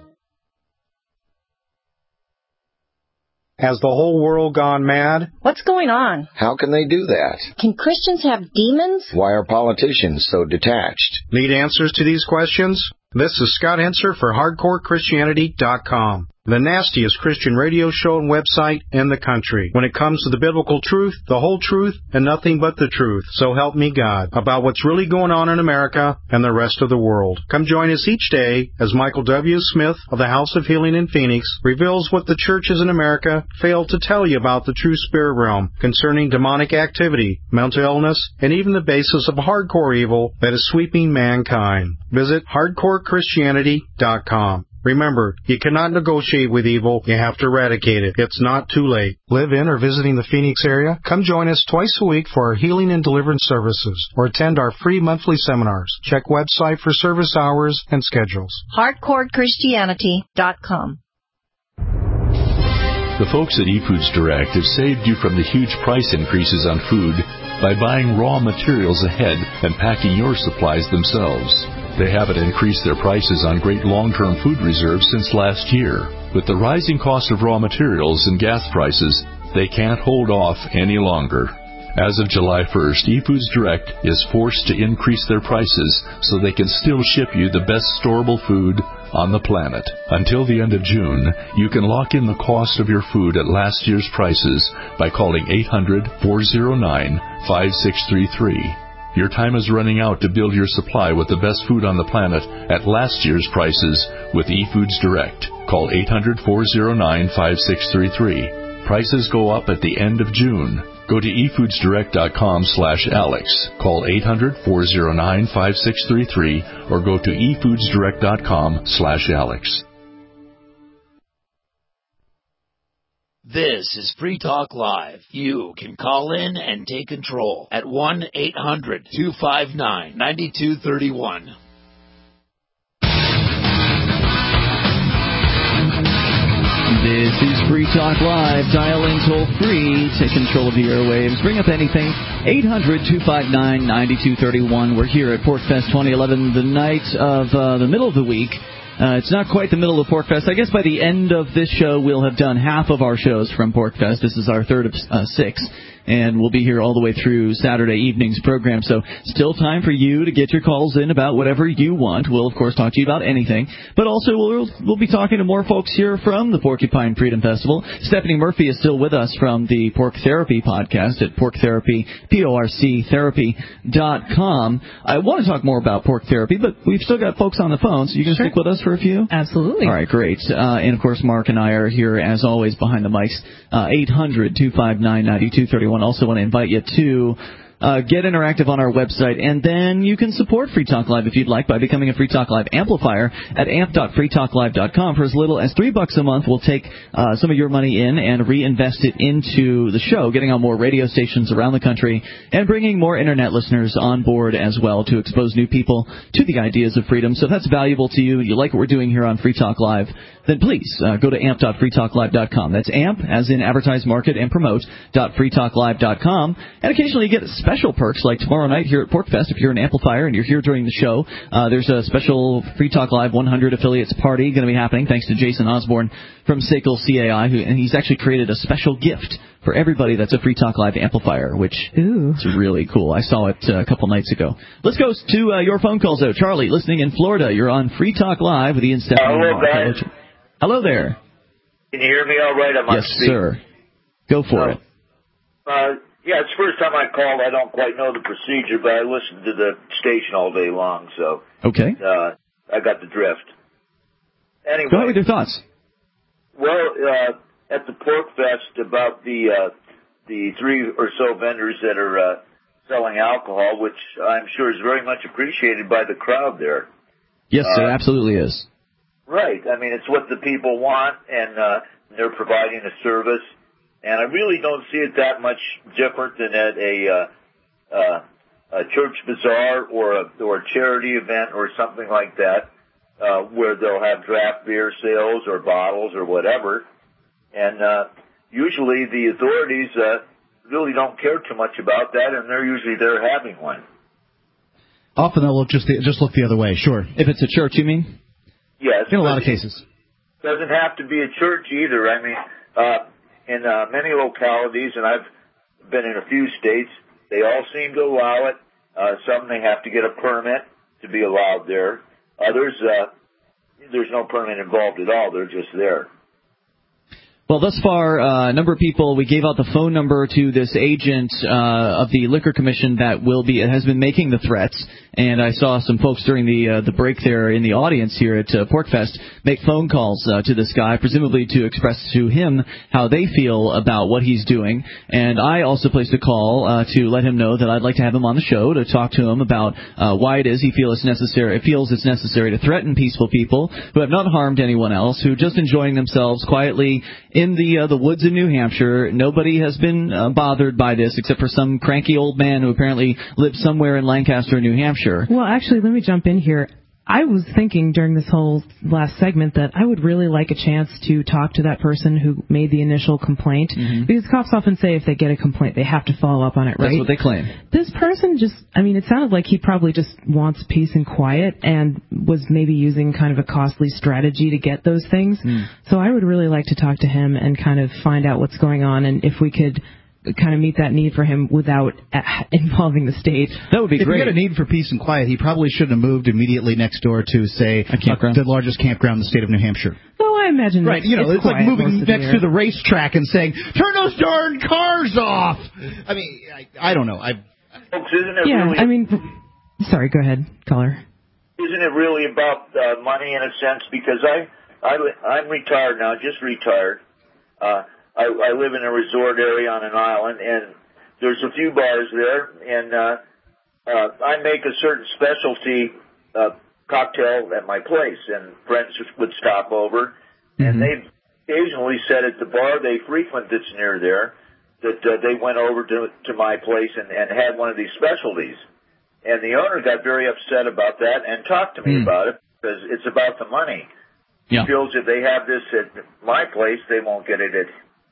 S18: Has the whole world gone mad?
S19: What's going on?
S20: How can they do that?
S19: Can Christians have demons?
S20: Why are politicians so detached?
S18: Need answers to these questions? This is Scott Henser for hardcore christianity dot com. The nastiest Christian radio show and website in the country. When it comes to the biblical truth, the whole truth, and nothing but the truth, so help me God, about what's really going on in America and the rest of the world. Come join us each day as Michael W. Smith of the House of Healing in Phoenix reveals what the churches in America fail to tell you about the true spirit realm concerning demonic activity, mental illness, and even the basis of hardcore evil that is sweeping mankind. Visit hardcore christianity dot com. Remember, you cannot negotiate with evil, you have to eradicate it. It's not too late. Live in or visiting the Phoenix area? Come join us twice a week for our healing and deliverance services, or attend our free monthly seminars. Check website for service hours and schedules.
S19: hardcore christianity dot com.
S21: The folks at eFoods Direct have saved you from the huge price increases on food by buying raw materials ahead and packing your supplies themselves. They haven't increased their prices on great long-term food reserves since last year. With the rising cost of raw materials and gas prices, they can't hold off any longer. As of July first, eFoods Direct is forced to increase their prices so they can still ship you the best storable food on the planet. Until the end of June, you can lock in the cost of your food at last year's prices by calling eight hundred, four oh nine, five six three three. Your time is running out to build your supply with the best food on the planet at last year's prices with eFoods Direct. Call eight hundred, four oh nine, five six three three. Prices go up at the end of June. Go to e foods direct dot com slash Alex. Call eight hundred, four oh nine, five six three three or go to e foods direct dot com slash Alex.
S11: This is Free Talk Live. You can call in and take control at one eight hundred, two five nine, nine two three one.
S1: This is Free Talk Live. Dial in toll free. Take control of the airwaves. Bring up anything. eight hundred, two five nine, nine two three one. We're here at PorcFest twenty eleven, the night of uh, the middle of the week. Uh, it's not quite the middle of PorcFest. I guess by the end of this show, we'll have done half of our shows from PorcFest. This is our third of uh, six. And we'll be here all the way through Saturday evening's program. So still time for you to get your calls in about whatever you want. We'll, of course, talk to you about anything. But also we'll, we'll be talking to more folks here from the Porcupine Freedom Festival. Stephanie Murphy is still with us from the Porc Therapy podcast at Porc Therapy, P O R C therapy dot com. I want to talk more about pork therapy, but we've still got folks on the phone, so you can sure. stick with us for a few?
S3: Absolutely.
S1: All right, great. Uh, and, of course, Mark and I are here, as always, behind the mics. Uh, eight hundred, two five nine, nine two three one. Also want to invite you to uh, get interactive on our website, and then you can support Free Talk Live if you'd like by becoming a Free Talk Live amplifier at amp dot free talk live dot com. For as little as three bucks a month, we'll take uh, some of your money in and reinvest it into the show, getting on more radio stations around the country and bringing more internet listeners on board as well to expose new people to the ideas of freedom. So if that's valuable to you, you like what we're doing here on Free Talk Live, then please uh, go to amp dot free talk live dot com. That's amp, as in advertise, market, and promote, dot free talk live dot com. And occasionally you get special perks, like tomorrow night here at PorcFest. If you're an amplifier and you're here during the show, uh, there's a special Free Talk Live one hundred affiliates party going to be happening, thanks to Jason Osborne from S A C L C A I, who, and he's actually created a special gift for everybody that's a Free Talk Live amplifier, which Ooh. is really cool. I saw it uh, a couple nights ago. Let's go to uh, your phone calls, though. Charlie, listening in Florida, you're on Free Talk Live with Ian Stephanie.
S22: Hello, guys.
S1: Hello there.
S22: Can you hear me all right? I'm
S1: yes, sir. Go for
S22: uh,
S1: it.
S22: Uh, yeah, it's the first time I called. I don't quite know the procedure, but I listened to the station all day long, so
S1: okay.
S22: uh, I got the drift. Anyway.
S1: Go ahead with your thoughts.
S22: Well, uh, at the PorcFest, about the uh, the three or so vendors that are uh, selling alcohol, which I'm sure is very much appreciated by the crowd there.
S1: Yes,
S22: uh,
S1: it absolutely is.
S22: Right. I mean, it's what the people want, and uh, they're providing a service. And I really don't see it that much different than at a, uh, uh, a church bazaar or a, or a charity event or something like that, uh, where they'll have draft beer sales or bottles or whatever. And uh, usually the authorities uh, really don't care too much about that, and they're usually there having one.
S2: Often they'll look just the, just look the other way. Sure.
S1: If it's a church, you mean?
S22: Yes.
S2: In a lot of cases.
S22: Doesn't have to be a church either. I mean, uh, in uh, many localities, and I've been in a few states, they all seem to allow it. Uh, some they have to get a permit to be allowed there. Others, uh, there's no permit involved at all. They're just there.
S1: Well, thus far, uh, a number of people, we gave out the phone number to this agent uh, of the Liquor Commission that will be has been making the threats. And I saw some folks during the uh, the break there in the audience here at uh, PorcFest make phone calls uh, to this guy, presumably to express to him how they feel about what he's doing. And I also placed a call uh, to let him know that I'd like to have him on the show to talk to him about uh, why it is he feels it's necessary feels it's necessary to threaten peaceful people who have not harmed anyone else, who are just enjoying themselves quietly in the uh, the woods in New Hampshire. Nobody has been uh, bothered by this except for some cranky old man who apparently lives somewhere in Lancaster, New Hampshire.
S3: Well, actually, let me jump in here. I was thinking during this whole last segment that I would really like a chance to talk to that person who made the initial complaint. Mm-hmm. Because cops often say if they get a complaint, they have to follow up on it, right?
S1: That's what they claim.
S3: This person just, I mean, it sounded like he probably just wants peace and quiet and was maybe using kind of a costly strategy to get those things. Mm. So I would really like to talk to him and kind of find out what's going on, and if we could kind of meet that need for him without involving the state.
S1: That would be
S2: if
S1: great.
S2: If he had a need for peace and quiet, he probably shouldn't have moved immediately next door to, say,
S1: a campground.
S2: the largest campground in the state of New Hampshire.
S3: Well, I imagine
S2: right. You know,
S3: it's,
S2: it's like moving next
S3: the
S2: to the racetrack and saying, "Turn those darn cars off." I mean, I, I don't know. I.
S22: Folks, isn't it
S3: yeah,
S22: really?
S3: I mean, sorry. Go ahead, caller.
S22: Isn't it really about uh, money in a sense? Because I, I, I'm retired now, just retired. Uh, I, I live in a resort area on an island, and there's a few bars there, and uh, uh, I make a certain specialty uh, cocktail at my place, and friends would stop over, mm-hmm. and they occasionally said at the bar they frequent that's near there that uh, they went over to to my place and, and had one of these specialties, and the owner got very upset about that and talked to me mm. about it because it's about the money.
S1: Yeah.
S22: He feels if they have this at my place, they won't get it at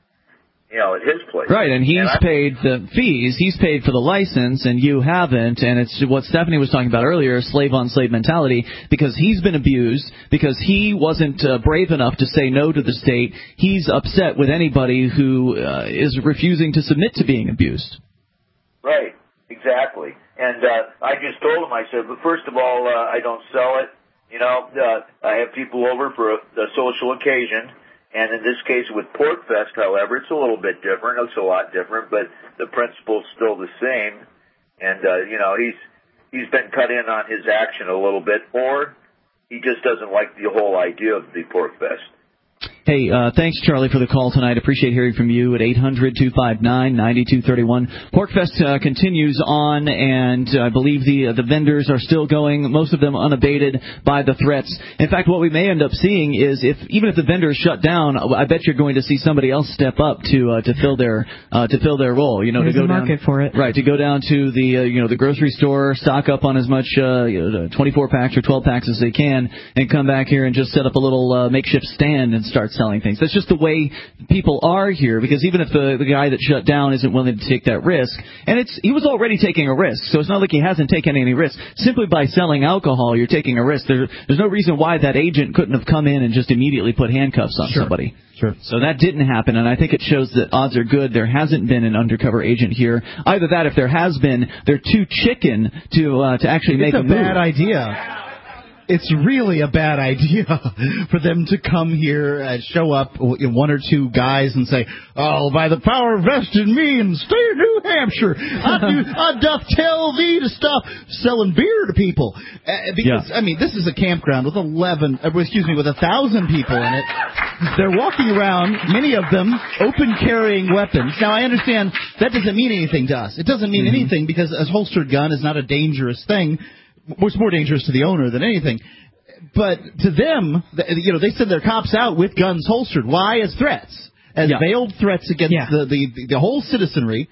S22: you know, at his place.
S1: Right, and he's
S22: and
S1: paid the fees, he's paid for the license, and you haven't, and it's what Stephanie was talking about earlier, slave-on-slave mentality, because he's been abused, because he wasn't uh, brave enough to say no to the state. He's upset with anybody who uh, is refusing to submit to being abused.
S22: Right, exactly. And uh, I just told him, I said, but first of all, uh, I don't sell it. You know, uh, I have people over for a, a social occasion. And in this case with PorcFest, however, it's a little bit different. It's a lot different, but the principle's still the same. And, uh, you know, he's he's been cut in on his action a little bit, or he just doesn't like the whole idea of the PorcFest.
S1: Hey, uh, thanks, Charlie, for the call tonight. Appreciate hearing from you at eight hundred two five nine nine two three one. PorcFest uh, continues on, and I believe the uh, the vendors are still going, most of them unabated by the threats. In fact, what we may end up seeing is, if even if the vendors shut down, I bet you're going to see somebody else step up to uh, to fill their uh, to fill their role. You know,
S3: There's
S1: to go
S3: a market
S1: down,
S3: for it,
S1: right? To go down to the uh, you know the grocery store, stock up on as much uh, you know, twenty-four packs or twelve packs as they can, and come back here and just set up a little uh, makeshift stand and start selling things. That's just the way people are here, because even if the the guy that shut down isn't willing to take that risk, and it's he was already taking a risk, so it's not like he hasn't taken any risk. Simply by selling alcohol, you're taking a risk. There, there's no reason why that agent couldn't have come in and just immediately put handcuffs on
S2: sure.
S1: somebody.
S2: Sure.
S1: So that didn't happen, and I think it shows that odds are good. There hasn't been an undercover agent here. Either that, if there has been, they're too chicken to uh, to actually
S2: it's
S1: make a,
S2: a
S1: move.
S2: bad idea. It's really a bad idea for them to come here and show up, one or two guys, and say, "Oh, by the power vested in me in the state of New Hampshire, I, do, I doth tell thee to stop selling beer to people." Uh, because, yeah. I mean, this is a campground with eleven, uh, excuse me, with a thousand people in it. They're walking around, many of them open carrying weapons. Now, I understand that doesn't mean anything to us. It doesn't mean mm-hmm. anything because a holstered gun is not a dangerous thing. It's more dangerous to the owner than anything. But to them, you know, they send their cops out with guns holstered. Why? As threats. As yeah. veiled threats against yeah. the, the, the whole citizenry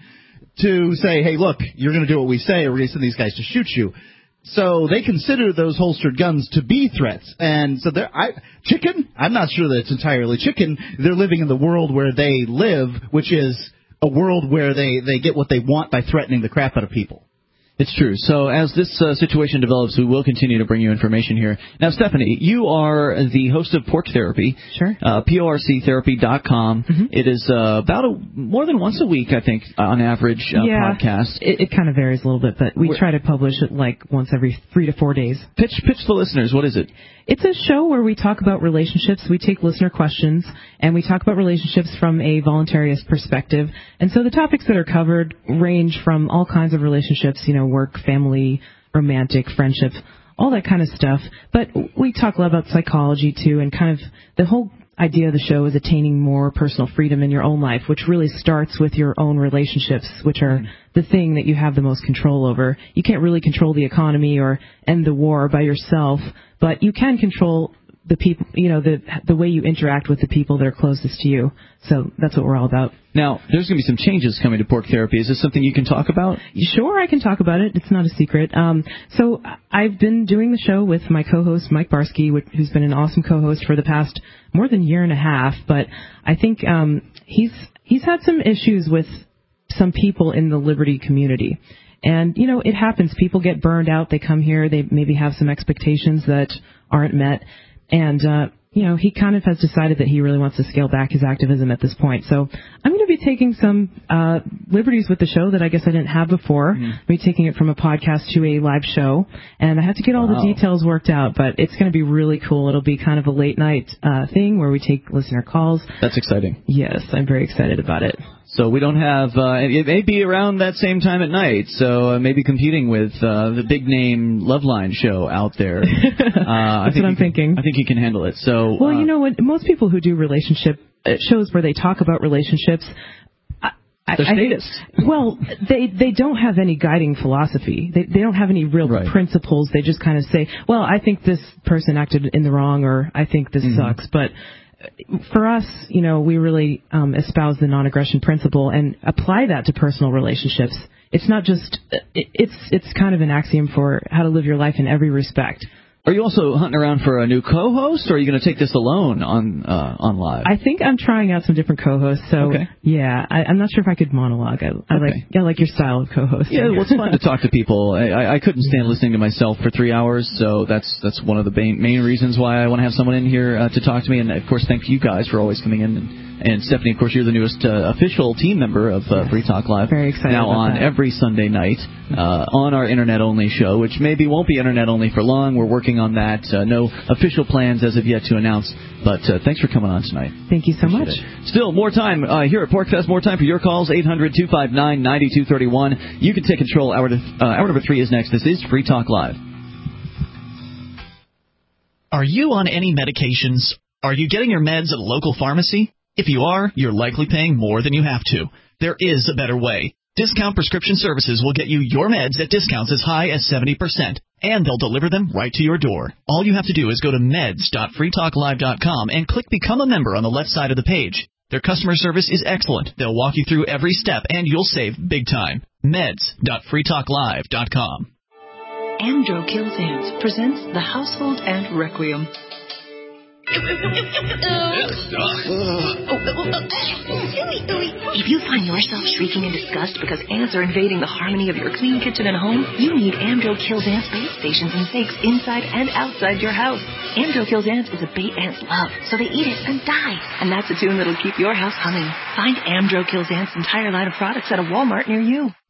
S2: to say, hey, look, you're going to do what we say or we're going to send these guys to shoot you. So they consider those holstered guns to be threats. And so they're I, chicken, I'm not sure that it's entirely chicken. They're living in the world where they live, which is a world where they, they get what they want by threatening the crap out of people.
S1: It's true. So as this uh, situation develops, we will continue to bring you information here. Now, Stephanie, you are the host of Porch Therapy.
S3: Sure.
S1: Uh, porc therapy dot com. Mm-hmm. It is uh, about a, more than once a week, I think, on average, uh,
S3: yeah,
S1: podcast.
S3: It, it kind of varies a little bit, but we We're, try to publish it like once every three to four days.
S1: Pitch, pitch the listeners. What is it?
S3: It's a show where we talk about relationships. We take listener questions, and we talk about relationships from a voluntarist perspective. And so the topics that are covered range from all kinds of relationships, you know, work, family, romantic, friendship, all that kind of stuff. But we talk a lot about psychology, too, and kind of the whole idea of the show is attaining more personal freedom in your own life, which really starts with your own relationships, which are the thing that you have the most control over. You can't really control the economy or end the war by yourself, but you can control the people, you know, the the way you interact with the people that are closest to you. So that's what we're all about.
S1: Now, there's going to be some changes coming to Porch Therapy. Is this something you can talk about?
S3: Sure, I can talk about it. It's not a secret. Um, so I've been doing the show with my co-host, Mike Barsky, who's been an awesome co-host for the past more than a year and a half. But I think um, he's he's had some issues with some people in the Liberty community. And, you know, it happens. People get burned out. They come here. They maybe have some expectations that aren't met. And, uh, you know, he kind of has decided that he really wants to scale back his activism at this point. So I'm going to be taking some uh, liberties with the show that I guess I didn't have before. Mm-hmm. I'm going to be taking it from a podcast to a live show. And I have to get all wow. the details worked out, but it's going to be really cool. It'll be kind of a late night uh, thing where we take listener calls.
S1: That's exciting.
S3: Yes, I'm very excited about it.
S1: So we don't have, uh, it may be around that same time at night, so uh, maybe competing with uh, the big-name Loveline show out there. Uh,
S3: That's
S1: I think
S3: what I'm
S1: can,
S3: thinking.
S1: I think you can handle it. So,
S3: Well,
S1: uh,
S3: you know what? Most people who do relationship shows where they talk about relationships, I,
S1: They're
S3: I,
S1: statists.
S3: I, well, they they don't have any guiding philosophy. They they don't have any real
S1: right.
S3: principles. They just kind of say, well, I think this person acted in the wrong, or I think this mm-hmm. sucks, but... For us, you know, we really um, espouse the non-aggression principle and apply that to personal relationships. It's not just, it, it's it's kind of an axiom for how to live your life in every respect.
S1: Are you also hunting around for a new co-host, or are you going to take this alone on uh, on live?
S3: I think I'm trying out some different co-hosts. So
S1: okay.
S3: yeah, I, I'm not sure if I could monologue. I, I
S1: okay.
S3: like I like your style of co-host.
S1: Yeah, well, it's fun to talk to people. I, I couldn't stand listening to myself for three hours, so that's that's one of the main, main reasons why I want to have someone in here uh, to talk to me. And of course, thank you guys for always coming in. And, and Stephanie, of course, you're the newest uh, official team member of uh, Free Talk Live.
S3: Very excited
S1: now
S3: about
S1: on
S3: that.
S1: every Sunday night uh, on our internet-only show, which maybe won't be internet-only for long. We're working on that. Uh, no official plans as of yet to announce, but uh, thanks for coming on tonight.
S3: Thank you so
S1: Appreciate
S3: much.
S1: It. Still, more time uh, here at PorcFest. More time for your calls, eight hundred two five nine nine two three one. You can take control. Hour, to, uh, hour number three is next. This is Free Talk Live.
S4: Are you on any medications? Are you getting your meds at a local pharmacy? If you are, you're likely paying more than you have to. There is a better way. Discount Prescription Services will get you your meds at discounts as high as seventy percent, and they'll deliver them right to your door. All you have to do is go to meds dot free talk live dot com and click Become a Member on the left side of the page. Their customer service is excellent. They'll walk you through every step, and you'll save big time. meds dot free talk live dot com.
S6: Amdro Kills Ants presents The Household Ant Requiem.
S23: If you find yourself shrieking in disgust because ants are invading the harmony of your clean kitchen and home, you need Amdro Kills Ants bait stations and stakes inside and outside your house. Amdro Kills Ants is a bait ants love, so they eat it and die. And that's a tune that'll keep your house humming. Find Amdro Kills Ants' entire line of products at a Walmart near you.